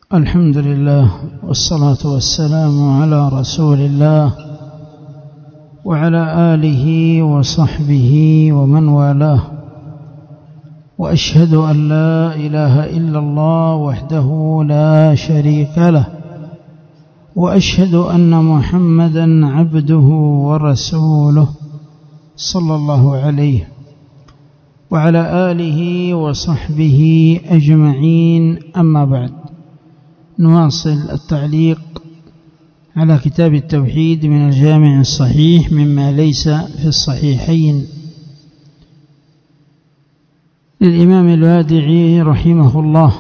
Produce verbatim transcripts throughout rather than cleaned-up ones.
الحمد لله والصلاة والسلام على رسول الله وعلى آله وصحبه ومن والاه، وأشهد أن لا إله إلا الله وحده لا شريك له، وأشهد أن محمدا عبده ورسوله صلى الله عليه وعلى آله وصحبه أجمعين. أما بعد، نواصل التعليق على كتاب التوحيد من الجامع الصحيح مما ليس في الصحيحين للإمام الوادعي رحمه الله.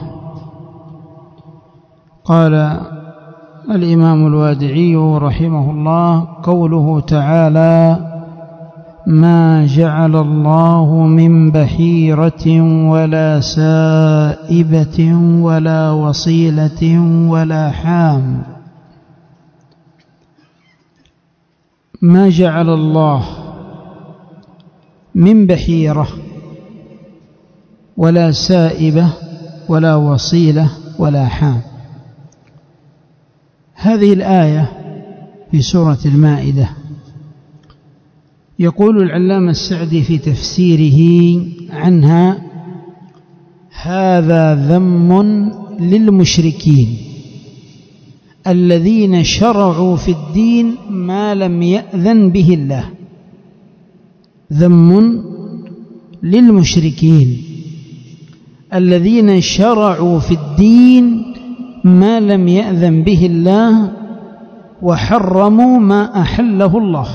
قال الإمام الوادعي رحمه الله: قوله تعالى: ما جعل الله من بحيرة ولا سائبة ولا وصيلة ولا حام. ما جعل الله من بحيرة ولا سائبة ولا وصيلة ولا حام. هذه الآية في سورة المائدة. يقول العلامة السعدي في تفسيره عنها: هذا ذم للمشركين الذين شرعوا في الدين ما لم يأذن به الله. ذم للمشركين الذين شرعوا في الدين ما لم يأذن به الله وحرموا ما أحله الله.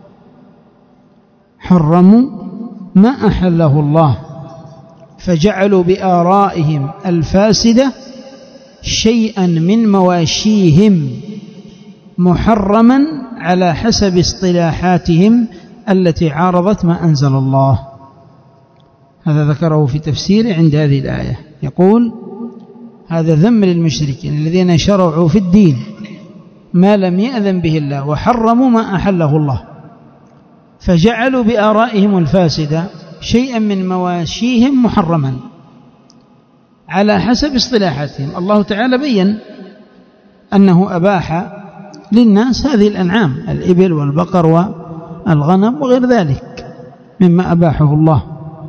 حرموا ما أحله الله، فجعلوا بآرائهم الفاسدة شيئا من مواشيهم محرما على حسب اصطلاحاتهم التي عارضت ما أنزل الله. هذا ذكره في تفسيره عند هذه الآية. يقول: هذا ذم للمشركين الذين شرعوا في الدين ما لم يأذن به الله وحرموا ما أحله الله، فجعلوا بآرائهم الفاسدة شيئا من مواشيهم محرما على حسب اصطلاحاتهم. الله تعالى بيّن أنه أباح للناس هذه الأنعام، الإبل والبقر والغنم وغير ذلك مما أباحه الله،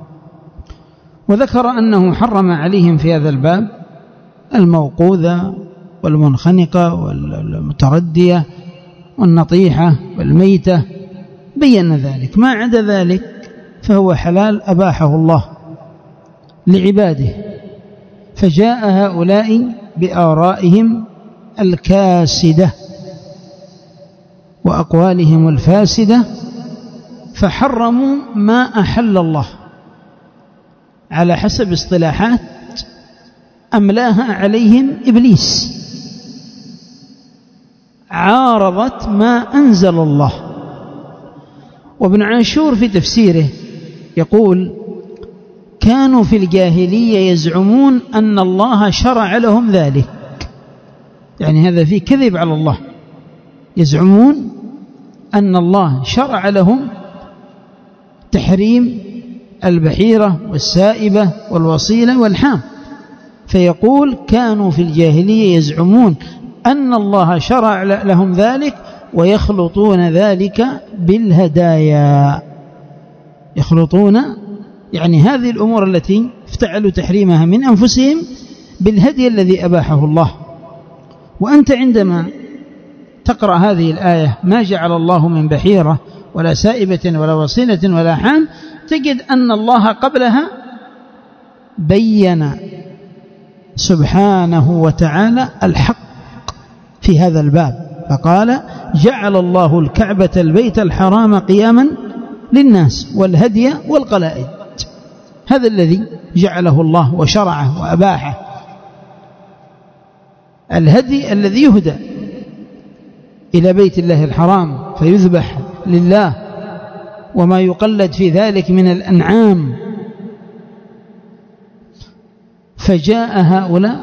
وذكر أنه حرم عليهم في هذا الباب الموقوذة والمنخنقة والمتردية والنطيحة والميتة، بيّن ذلك. ما عدا ذلك فهو حلال أباحه الله لعباده. فجاء هؤلاء بآرائهم الكاسدة وأقوالهم الفاسدة فحرموا ما أحل الله على حسب اصطلاحات أملاها عليهم إبليس، عارضت ما أنزل الله. وابن عاشور في تفسيره يقول: كانوا في الجاهلية يزعمون أن الله شرع لهم ذلك، يعني هذا فيه كذب على الله. يزعمون أن الله شرع لهم تحريم البحيرة والسائبة والوصيلة والحام. فيقول: كانوا في الجاهلية يزعمون أن الله شرع لهم ذلك ويخلطون ذلك بالهدايا. يخلطون يعني هذه الأمور التي افتعلوا تحريمها من أنفسهم بالهدي الذي أباحه الله. وأنت عندما تقرأ هذه الآية: ما جعل الله من بحيرة ولا سائبة ولا وصيلة ولا حام، تجد أن الله قبلها بيّن سبحانه وتعالى الحق في هذا الباب، فقال: جعل الله الكعبة البيت الحرام قياما للناس والهدي والقلائد. هذا الذي جعله الله وشرعه وأباحه. الهدي الذي يهدى إلى بيت الله الحرام فيذبح لله، وما يقلد في ذلك من الأنعام. فجاء هؤلاء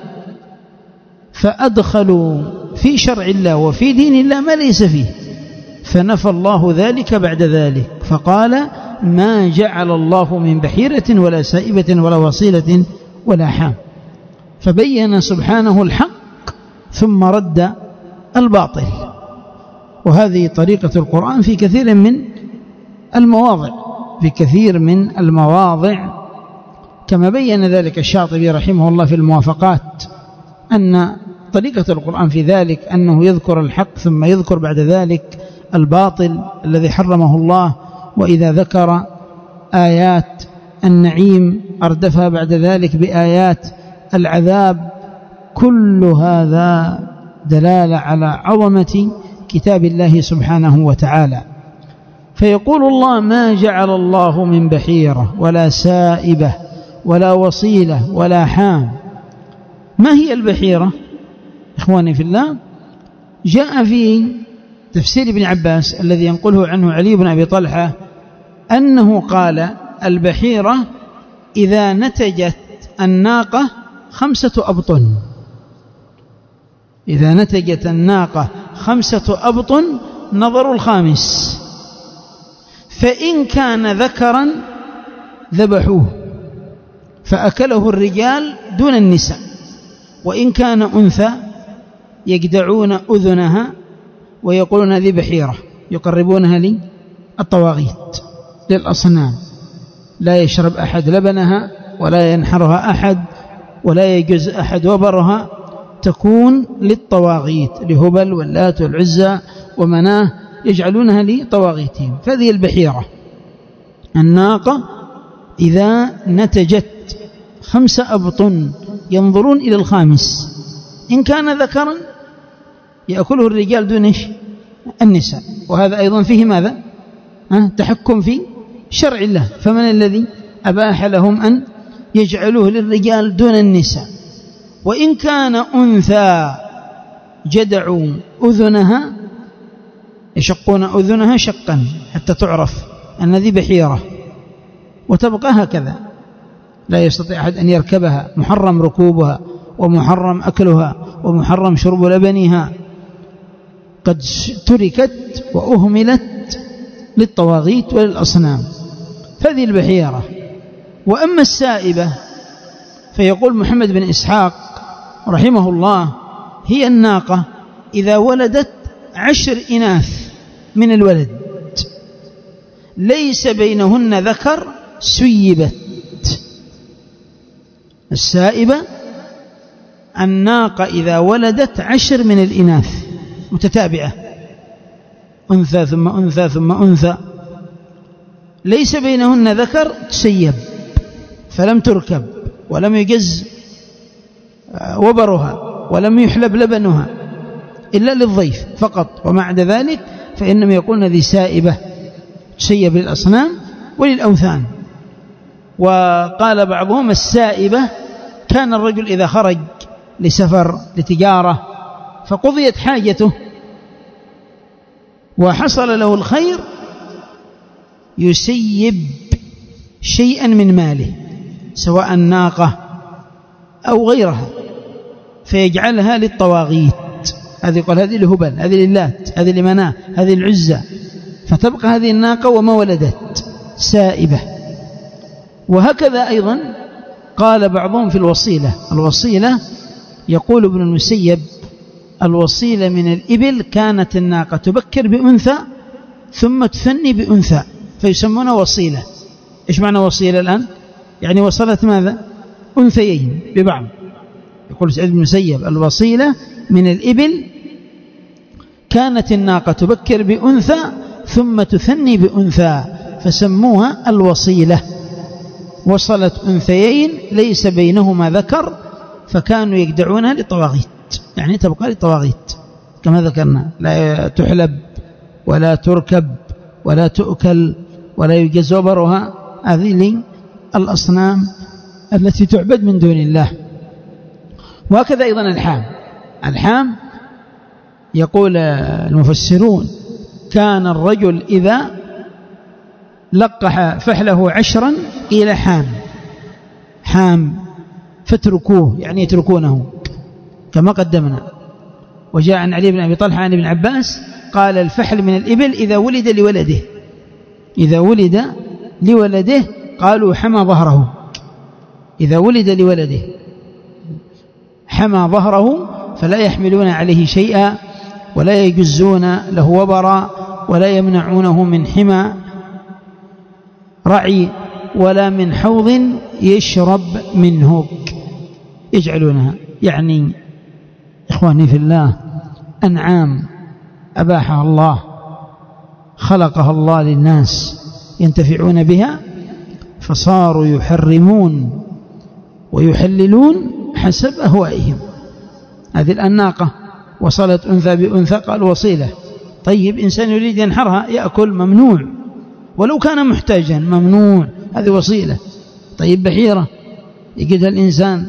فأدخلوا في شرع الله وفي دين الله ما ليس فيه، فنفى الله ذلك بعد ذلك فقال: ما جعل الله من بحيرة ولا سائبة ولا وصيلة ولا حام. فبين سبحانه الحق ثم رد الباطل. وهذه طريقة القرآن في كثير من المواضع في كثير من المواضع كما بين ذلك الشاطبي رحمه الله في الموافقات، أن طريقة القرآن في ذلك أنه يذكر الحق ثم يذكر بعد ذلك الباطل الذي حرمه الله، وإذا ذكر آيات النعيم أردفها بعد ذلك بآيات العذاب. كل هذا دلالة على عظمة كتاب الله سبحانه وتعالى. فيقول الله: ما جعل الله من بحيرة ولا سائبة ولا وصيلة ولا حام. ما هي البحيرة إخواني في الله؟ جاء في تفسير ابن عباس الذي ينقله عنه علي بن أبي طلحة أنه قال: البحيرة إذا نتجت الناقة خمسة أبطن، إذا نتجت الناقة خمسة أبطن نظر الخامس، فإن كان ذكرا ذبحوه فأكله الرجال دون النساء، وإن كان أنثى يجدعون أذنها ويقولون هذه بحيرة، يقربونها للطواغيت للأصنام، لا يشرب أحد لبنها ولا ينحرها أحد ولا يجز أحد وبرها، تكون للطواغيت لهبل واللات والعزى ومناه، يجعلونها لطواغيتهم. فهذه البحيرة الناقة إذا نتجت خمس أبطن ينظرون إلى الخامس، إن كان ذكرا يأكله الرجال دون النساء. وهذا أيضا فيه ماذا؟ أه؟ تحكم في شرع الله. فمن الذي أباح لهم أن يجعلوه للرجال دون النساء؟ وإن كان أنثى جدعوا أذنها، يشقون أذنها شقا حتى تعرف أن ذي بحيرة، وتبقى هكذا لا يستطيع أحد أن يركبها، محرم ركوبها ومحرم أكلها ومحرم شرب لبنها، قد تركت وأهملت للطواغيت وللأصنام. هذه البحيرة. وأما السائبة فيقول محمد بن إسحاق رحمه الله: هي الناقة إذا ولدت عشر إناث من الولد ليس بينهن ذكر سيبت. السائبة الناقة إذا ولدت عشر من الإناث متتابعة، أنثى ثم أنثى ثم أنثى، ليس بينهن ذكر، تسيب فلم تركب ولم يجز وبرها ولم يحلب لبنها إلا للضيف فقط، وما عدا ذلك فإنما يقولون ذي سائبة، تسيب للأصنام وللأوثان. وقال بعضهم: السائبة كان الرجل إذا خرج لسفر لتجارة فقضيت حاجته وحصل له الخير يسيب شيئا من ماله، سواء ناقة أو غيرها، فيجعلها للطواغيت. هذه يقول هذه لهبل، هذه للات، هذه لمناه، هذه العزة، فتبقى هذه الناقة وما ولدت سائبة. وهكذا أيضا قال بعضهم في الوصيلة. الوصيلة يقول ابن المسيب: الوصيلة من الإبل كانت الناقة تبكر بأنثى ثم تثني بأنثى فيسمونها وصيلة. إيش معنى وصيلة الآن؟ يعني وصلت ماذا؟ أنثيين ببعض. يقول سعيد بن المسيب: الوصيلة من الإبل كانت الناقة تبكر بأنثى ثم تثني بأنثى فسموها الوصيلة. وصلت أنثيين ليس بينهما ذكر فكانوا يجدعونها للطواغيت، يعني تبقى للطواغيت كما ذكرنا، لا تحلب ولا تركب ولا تؤكل ولا يجز وبرها، هذه الأصنام التي تعبد من دون الله. وهكذا أيضا الحام. الحام يقول المفسرون: كان الرجل إذا لقح فحله عشرا إلى حام، حام فتركوه يعني يتركونه كما قدمنا. وجاء عن علي بن أبي طلحة عن ابن عباس قال: الفحل من الإبل إذا ولد لولده، إذا ولد لولده قالوا حمى ظهره، إذا ولد لولده حمى ظهره فلا يحملون عليه شيئا ولا يجزون له وبرا ولا يمنعونه من حمى رعي ولا من حوض يشرب منه، يجعلونها يعني إخواني في الله أنعام أباحها الله، خلقها الله للناس ينتفعون بها، فصاروا يحرمون ويحللون حسب أهوائهم. هذه الأناقة وصلت أنثى بأنثى قال وصيلة، طيب إنسان يريد ينحرها يأكل ممنوع ولو كان محتاجا ممنوع، هذه وصيلة. طيب بحيرة يجدها الإنسان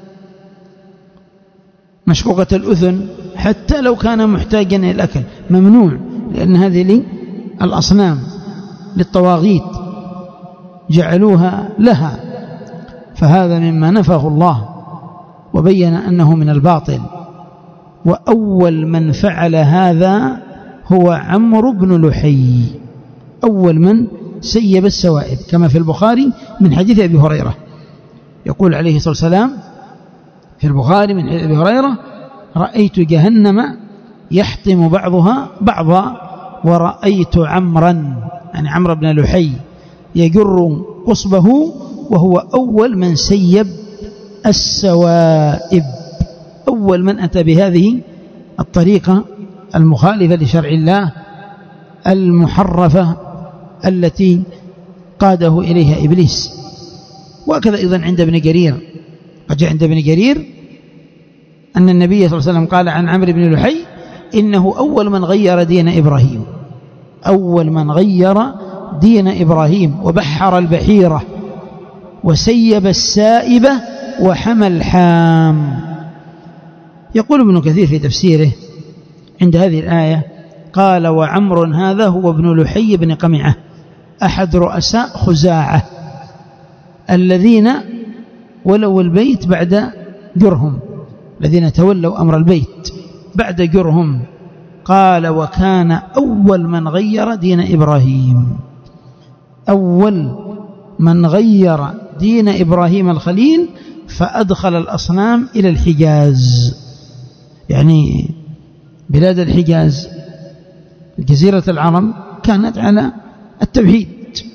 مشقوقة الأذن حتى لو كان محتاجا إلى الأكل ممنوع، لأن هذه الأصنام للطواغيت جعلوها لها، فهذا مما نفاه الله وبين أنه من الباطل. وأول من فعل هذا هو عمرو بن لحي، أول من سيب السوائب، كما في البخاري من حديث أبي هريرة، يقول عليه الصلاة والسلام في البخاري من حديث أبي هريرة: رأيت جهنم يحطم بعضها بعضا ورأيت عمرا، يعني عمرو بن لحي، يجر قصبه وهو أول من سيب السوائب، أول من أتى بهذه الطريقة المخالفة لشرع الله المحرفة التي قاده إليها إبليس. وكذا أيضا عند ابن جرير، قد جاء عند ابن جرير أن النبي صلى الله عليه وسلم قال عن عمرو بن لحي إنه أول من غير دين إبراهيم، أول من غير دين إبراهيم وبحر البحيرة وسيب السائبة وحمى الحام. يقول ابن كثير في تفسيره عند هذه الآية قال: وعمر هذا هو ابن لحي بن قمعة أحد رؤساء خزاعة الذين ولوا البيت بعد جرهم، الذين تولوا أمر البيت بعد جرهم. قال: وكان أول من غير دين إبراهيم، أول من غير دين إبراهيم الخليل فأدخل الأصنام إلى الحجاز، يعني بلاد الحجاز جزيرة العرب كانت على التوحيد،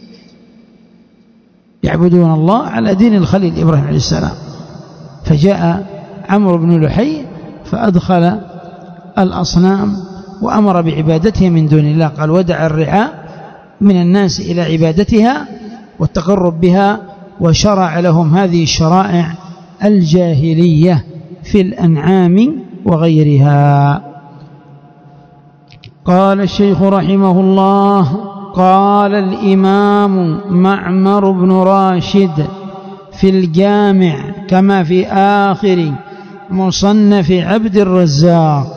يعبدون الله على دين الخليل إبراهيم عليه السلام. فجاء عمرو بن لحي فأدخل الأصنام وأمر بعبادتها من دون الله، قال: ودع الرعاء من الناس إلى عبادتها والتقرب بها، وشرع لهم هذه الشرائع الجاهلية في الأنعام وغيرها. قال الشيخ رحمه الله: قال الإمام معمر بن راشد في الجامع كما في آخر مصنف عبد الرزاق.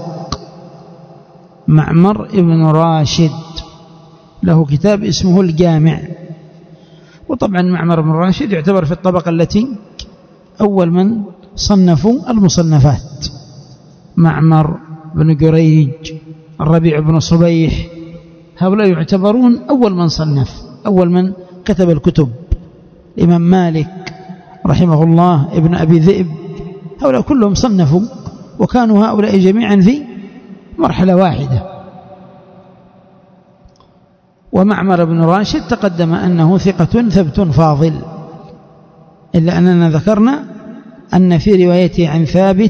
معمر بن راشد له كتاب اسمه الجامع، وطبعا معمر بن راشد يعتبر في الطبقة التي أول من صنفوا المصنفات، معمر بن جريج، الربيع بن صبيح، هؤلاء يعتبرون أول من صنف، أول من كتب الكتب. الإمام مالك رحمه الله، ابن أبي ذئب، هؤلاء كلهم صنفوا، وكانوا هؤلاء جميعا في مرحلة واحدة. ومعمر بن راشد تقدم أنه ثقة ثبت فاضل، إلا أننا ذكرنا أن في روايته عن ثابت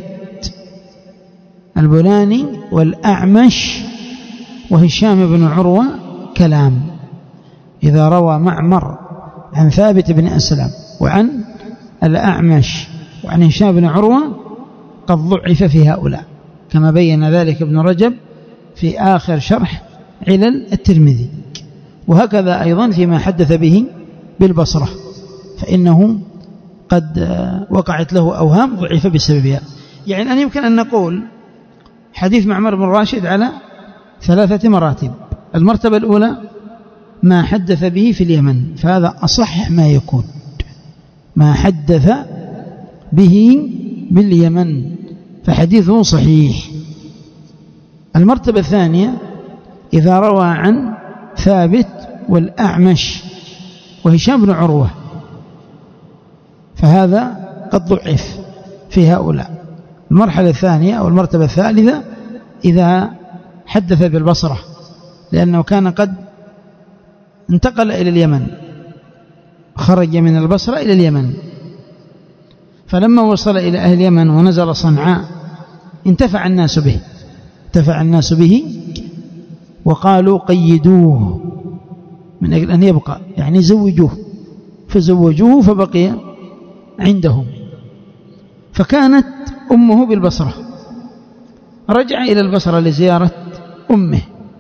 البناني والأعمش وهشام بن عروة كلام. إذا روى معمر عن ثابت بن أسلم وعن الأعمش وعن هشام بن عروة قد ضعف في هؤلاء، كما بين ذلك ابن رجب في آخر شرح علل الترمذي. وهكذا أيضا فيما حدث به بالبصرة، فإنه قد وقعت له أوهام ضعف بسببها. يعني أن يمكن أن نقول حديث معمر بن راشد على ثلاثة مراتب. المرتبة الأولى ما حدث به في اليمن، فهذا أصح ما يكون، ما حدث به باليمن فحديثه صحيح. المرتبة الثانية إذا روى عن ثابت والأعمش وهشام بن عروة، فهذا قد ضعف في هؤلاء. المرحلة الثانية أو المرتبة الثالثة إذا حدث بالبصرة، لأنه كان قد انتقل إلى اليمن، خرج من البصرة إلى اليمن، فلما وصل إلى أهل اليمن ونزل صنعاء انتفع الناس به انتفع الناس به وقالوا قيدوه من أجل أن يبقى، يعني زوجوه، فزوجوه فبقي عندهم. فكانت أمه بالبصرة، رجع إلى البصرة لزيارة أمه،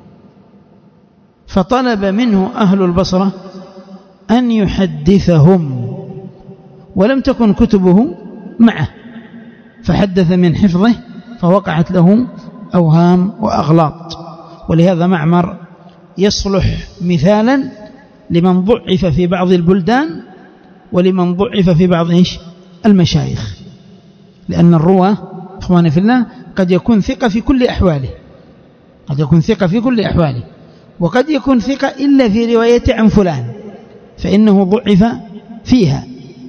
فطلب منه أهل البصرة أن يحدثهم، ولم تكن كتبه معه، فحدث من حفظه فوقعت له أوهام وأغلاط. ولهذا معمر يصلح مثالا لمن ضعف في بعض البلدان ولمن ضعف في بعض إيش المشايخ، لأن الرواه إخواني في الله قد يكون ثقة في كل أحواله قد يكون ثقة في كل أحواله وقد يكون ثقة إلا في روايته عن فلان فإنه ضعف فيها.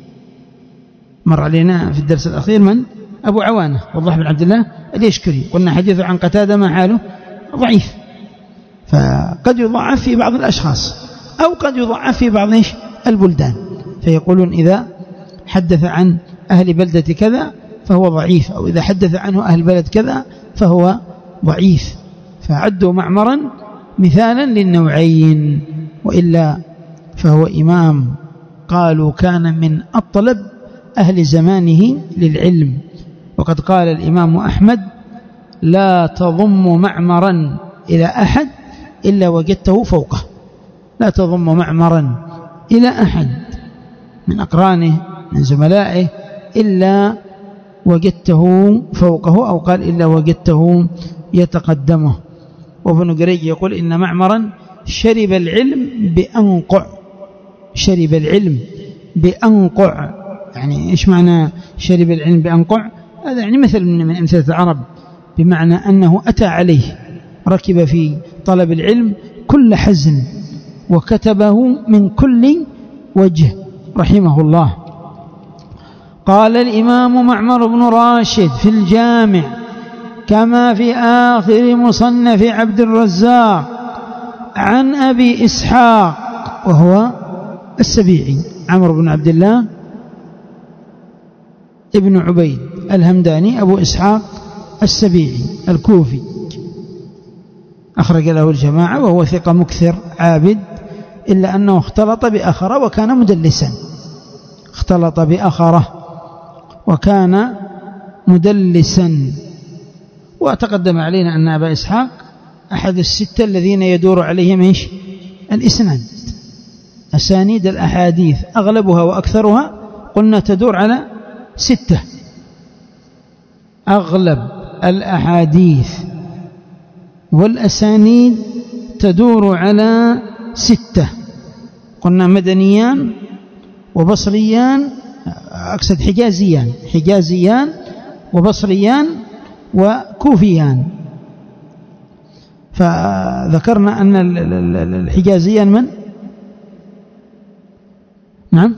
مر علينا في الدرس الأخير من أبو عوانة وضح بن عبد الله اليشكري، قلنا حديث عن قتادة ما حاله ضعيف، فقد يضعف في بعض الأشخاص أو قد يضعف في بعض البلدان، فيقولون إذا حدث عن أهل بلدة كذا فهو ضعيف، أو إذا حدث عنه أهل بلد كذا فهو ضعيف، فعدوا معمرا مثالا للنوعين، وإلا فهو إمام قالوا كان من أطلب أهل زمانه للعلم. وقد قال الإمام أحمد لا تضم معمرا إلى أحد إلا وجدته فوقه، لا تضم معمرا إلى أحد من أقرانه من زملائه إلا وجدته فوقه، أو قال إلا وجدته يتقدمه. وابن جريج يقول إن معمرا شرب العلم بأنقع شرب العلم بأنقع يعني إيش معنى شرب العلم بأنقع؟ هذا يعني مثل من أمثلة العرب، بمعنى أنه أتى عليه، ركب في طلب العلم كل حزن وكتبه من كل وجه رحمه الله. قال الإمام معمر بن راشد في الجامع كما في آخر مصنف عبد الرزاق عن أبي إسحاق وهو السبيعي عمرو بن عبد الله ابن عبيد الهمداني أبو إسحاق السبيعي الكوفي، أخرج له الجماعة، وهو ثقة مكثر عابد، إلا أنه اختلط بأخره وكان مدلسا اختلط بأخره وكان مدلسا. وتقدم علينا أن أبا إسحاق أحد الستة الذين يدور عليهم إيش الإسناد، أسانيد الأحاديث أغلبها وأكثرها قلنا تدور على ستة، أغلب الأحاديث والأسانيد تدور على ستة، قلنا مدنيان وبصريان، أقصد حجازيان حجازيان وبصريان وكوفيان. فذكرنا أن الحجازيان من؟ نعم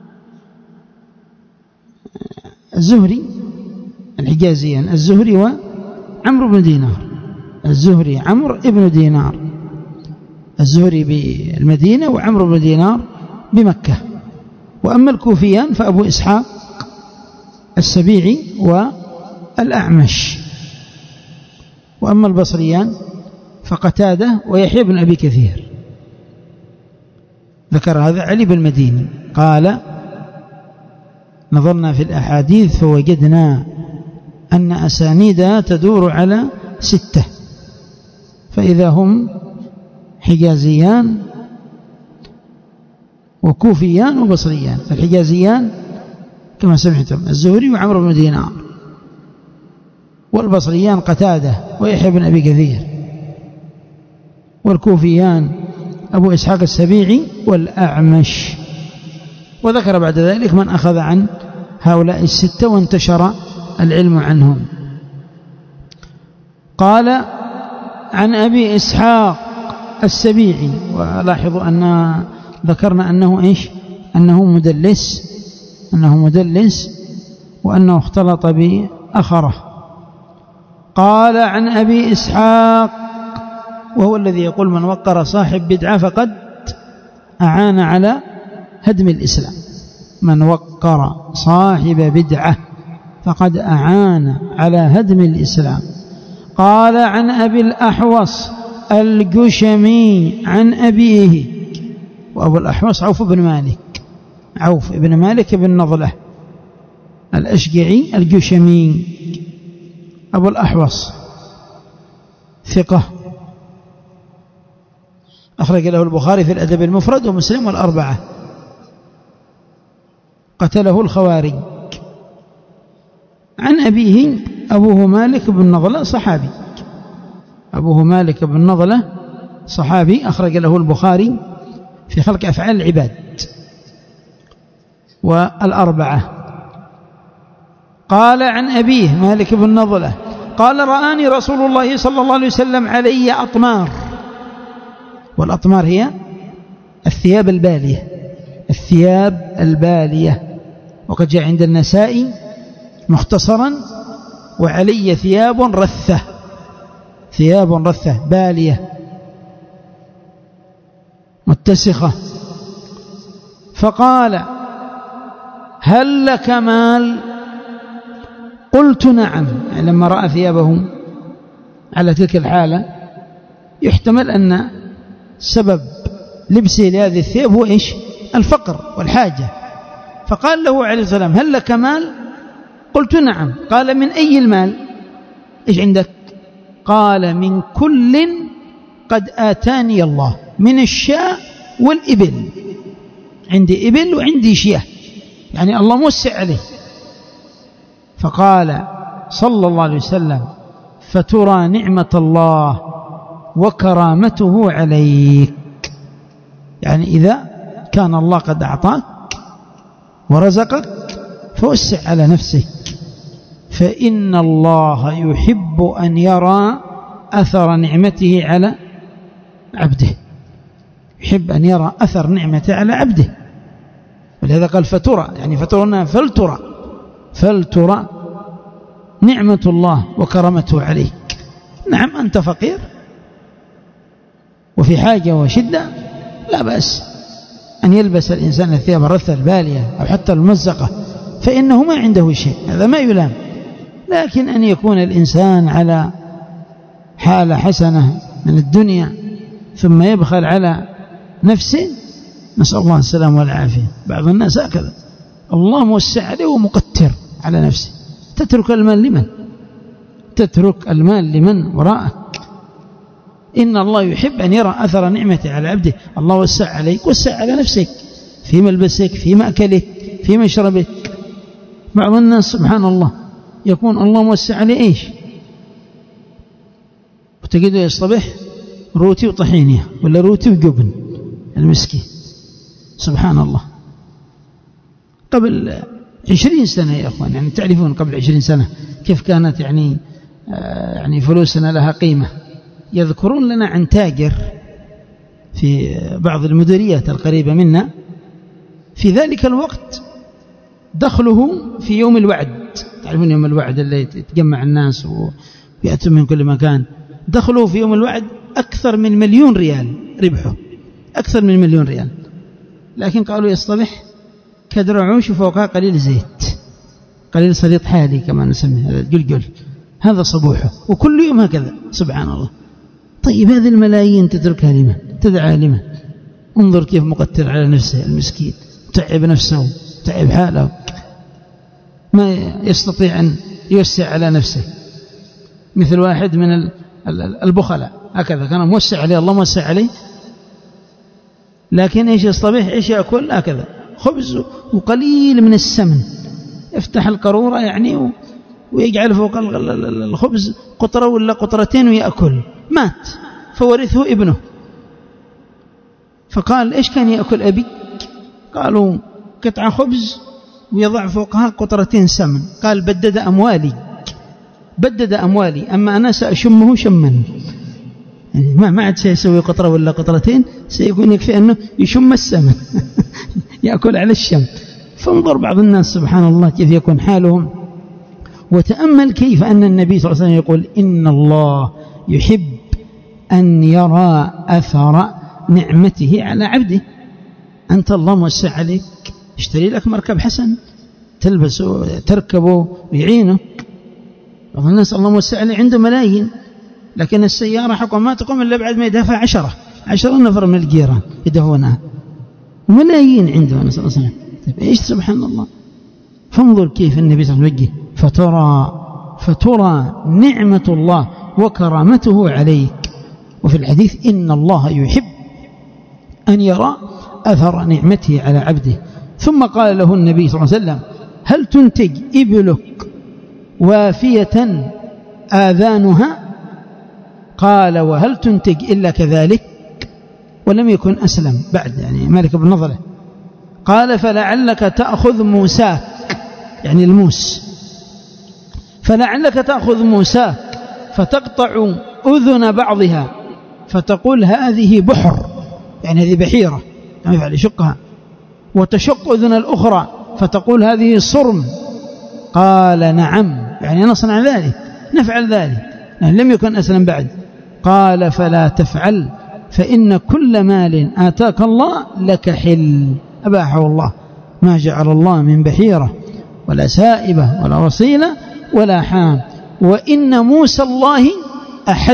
الزهري، الحجازيان الزهري وعمرو بن دينار، الزهري عمرو ابن دينار، الزهري بالمدينة وعمرو بن دينار بمكة. وأما الكوفيان فأبو إسحاق السبيعي والأعمش. وأما البصريان فقتادة ويحيى بن أبي كثير. ذكر هذا علي بن المديني قال نظرنا في الأحاديث فوجدنا أن أسانيدها تدور على ستة، فإذا هم حجازيان وكوفيان وبصريان. الحجازيان كما سمعتم الزهري وعمرو بن دينار، والبصريان قتادة ويحيى بن أبي كثير، والكوفيان أبو إسحاق السبيعي والأعمش. وذكر بعد ذلك من أخذ عن هؤلاء الستة وانتشر العلم عنهم. قال عن أبي إسحاق السبيعي، ولاحظوا أن ذكرنا أنه إيش أنه مدلس أنه مدلس وأنه اختلط بأخره، قال عن أبي إسحاق وهو الذي يقول من وقر صاحب بدعة فقد أعان على هدم الإسلام. من وقر صاحب بدعة فقد أعان على هدم الإسلام. قال عن أبي الأحوص الجشمي عن أبيه، وأبو الأحوص عوف بن مالك، عوف بن مالك بن نضلة الأشجعي الجشمي. أبو الأحوص ثقة أخرج له البخاري في الأدب المفرد ومسلم والأربعة. قتله الخوارج. عن أبيه أبوه مالك بن نضلة صحابي، أبوه مالك بن نضلة صحابي أخرج له البخاري في خلق أفعال العباد والأربعة. قال عن أبيه مالك بن نضلة قال رآني رسول الله صلى الله عليه وسلم علي أطمار، والأطمار هي الثياب البالية، الثياب البالية، وقد جاء عند النسائي مختصرا وعلي ثياب رثة، ثياب رثة بالية متسخة. فقال هل لك مال؟ قلت نعم. يعني لما رأى ثيابه على تلك الحالة يحتمل أن سبب لبسه لهذه الثياب هو إيش؟ الفقر والحاجة. فقال له عليه السلام هل لك مال؟ قلت نعم. قال من أي المال؟ إيش عندك؟ قال من كل قد آتاني الله، من الشاء والإبل، عندي إبل وعندي شياه، يعني الله موسع عليه. فقال صلى الله عليه وسلم فترى نعمة الله وكرامته عليك، يعني إذا كان الله قد أعطاك ورزقك فوسع على نفسك، فإن الله يحب أن يرى أثر نعمته على عبده، يحب أن يرى أثر نعمته على عبده. ولهذا قال فترى، يعني فترى فلترى، فلترى نعمة الله وكرمته عليك. نعم أنت فقير وفي حاجة وشدة، لا بأس أن يلبس الإنسان الثياب الرثة البالية أو حتى الممزقة، فإنه ما عنده شيء، هذا ما يلام. لكن أن يكون الإنسان على حالة حسنة من الدنيا ثم يبخل على نفسه، نسأل الله السلامة والعافية. بعض الناس هكذا، الله موسع عليه ومقتر على نفسه. تترك المال لمن؟ تترك المال لمن وراءك؟ إن الله يحب أن يرى أثر نعمته على عبده. الله وسع عليك، وسع على نفسك في ملبسك، في مأكلك، في مشربك. بعض الناس سبحان الله يكون الله موسع عليه إيش؟ وتجده يصطبح روتي وطحينية ولا روتي وجبن، المسكين سبحان الله. قبل عشرين سنة يا أخوان، يعني تعرفون قبل عشرين سنة كيف كانت يعني آه يعني فلوسنا لها قيمة. يذكرون لنا عن تاجر في بعض المديريات القريبة منا، في ذلك الوقت دخله في يوم الوعد، تعرفون يوم الوعد اللي يتجمع الناس ويأتون من كل مكان، دخله في يوم الوعد أكثر من مليون ريال ربحه، أكثر من مليون ريال. لكن قالوا يصطبح كدر عوش وفوقها قليل زيت، قليل صليط حالي كما نسميه، هذا الجلجل، هذا صبوحه، وكل يوم هكذا سبحان الله. طيب هذه الملايين تتركها لمن؟ تدعى لمن؟ انظر كيف مقتر على نفسه المسكين، تعب نفسه، تعب حاله، ما يستطيع أن يوسع على نفسه. مثل واحد من البخلاء هكذا، كان موسع عليه الله موسع عليه، لكن إيش يصطبح؟ إيش يأكل؟ هكذا خبز وقليل من السمن، يفتح القارورة يعني ويجعل فوق الخبز قطرة ولا قطرتين ويأكل. مات فورثه ابنه، فقال إيش كان يأكل أبي؟ قالوا قطعة خبز ويضع فوقها قطرتين سمن. قال بدد أموالي، بدد أموالي، أما أنا سأشمه شما، يعني ما ما عاد سيسوي قطرة ولا قطرتين، سيكون يكفي أنه يشم السمن يأكل على الشم. فانظر بعض الناس سبحان الله كيف يكون حالهم وتأمل كيف أن النبي صلى الله عليه وسلم يقول إن الله يحب أن يرى أثر نعمته على عبده. أنت الله موسع عليك، اشتري لك مركب حسن تلبسه تركبه ويعينك. بعض الناس الله موسع عليه عنده ملايين، لكن السيارة حقا ما تقوم إلا بعد ما يدفع عشرة عشرة نفر من الجيران يدفعونها، ملايين عنده نسأل الله السلامة. طيب إيش سبحان الله. فانظر كيف النبي صلى الله عليه وسلم يوجه، فترى فترى نعمة الله وكرامته عليك. وفي الحديث إن الله يحب أن يرى أثر نعمته على عبده. ثم قال له النبي صلى الله عليه وسلم هل تنتج إبلك وافية آذانها؟ قال وهل تنتج إلا كذلك؟ ولم يكن أسلم بعد، يعني مالك بن نضلة. قال فلعلك تأخذ موساك، يعني الموس، فلعلك تأخذ موساك فتقطع أذن بعضها فتقول هذه بحر، يعني هذه بحيرة كما يفعل يشقها، وتشق أذن الأخرى فتقول هذه صرم. قال نعم، يعني نصنع ذلك، نفعل ذلك، يعني لم يكن أسلم بعد. قال فلا تفعل فإن كل مال آتاك الله لك حل، أباحه الله، ما جعل الله من بحيرة ولا سائبة ولا وصيلة ولا حام، وإن موسى الله أحد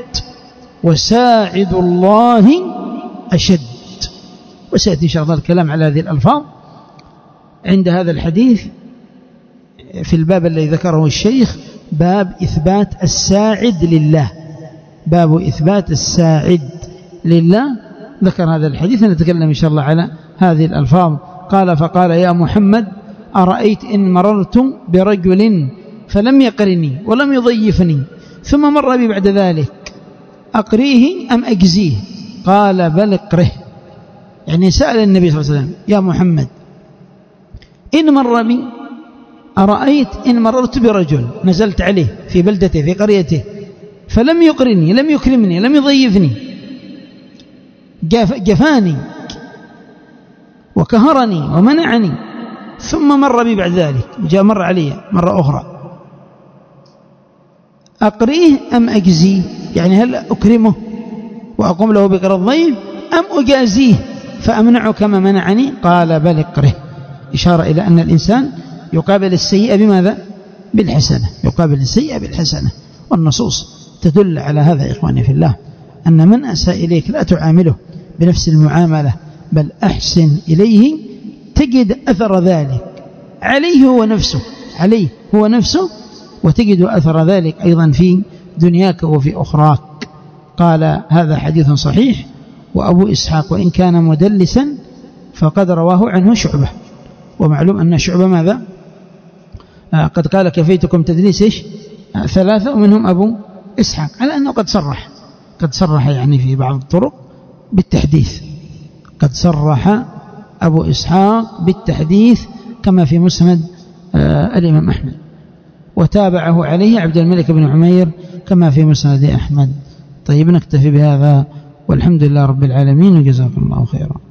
وساعد الله أشد. وسيأتي إن شاء الله الكلام على هذه الألفاظ عند هذا الحديث في الباب الذي ذكره الشيخ، باب إثبات الساعد لله، باب إثبات الساعد لله. ذكر هذا الحديث، نتكلم إن شاء الله على هذه الألفاظ. قال فقال يا محمد أرأيت إن مررت برجل فلم يقرني ولم يضيفني ثم مر بي بعد ذلك أقريه أم أجزيه؟ قال بل اقره. يعني سأل النبي صلى الله عليه وسلم يا محمد إن مر بي، أرأيت إن مررت برجل نزلت عليه في بلدته في قريته فلم يقرني لم يكرمني لم يضيفني، جف جفاني وكهرني ومنعني، ثم مر بي بعد ذلك جاء مر علي مرة أخرى، أقريه أم أجزيه؟ يعني هل أكرمه وأقوم له بقرى الضيف أم أجازيه فأمنعه كما منعني؟ قال بل اقره. إشارة إلى أن الإنسان يقابل السيئة بماذا؟ بالحسنة، يقابل السيئة بالحسنة. والنصوص تدل على هذا إخواني في الله، أن من أساء إليك لا تعامله بنفس المعاملة، بل أحسن إليه تجد أثر ذلك عليه هو نفسه، عليه هو نفسه، وتجد أثر ذلك أيضا في دنياك وفي أخراك. قال هذا حديث صحيح. وأبو إسحاق وإن كان مدلسا فقد رواه عنه شعبة، ومعلوم أن شعبة ماذا؟ آه قد قال كفيتكم تدليس إيش؟ آه ثلاثة ومنهم أبو إسحاق، على أنه قد صرح قد صرح يعني في بعض الطرق بالتحديث، قد صرح أبو إسحاق بالتحديث كما في مسند آه الإمام أحمد، وتابعه عليه عبد الملك بن عمير كما في مسند أحمد. طيب نكتفي بهذا، والحمد لله رب العالمين، وجزاكم الله خيرا.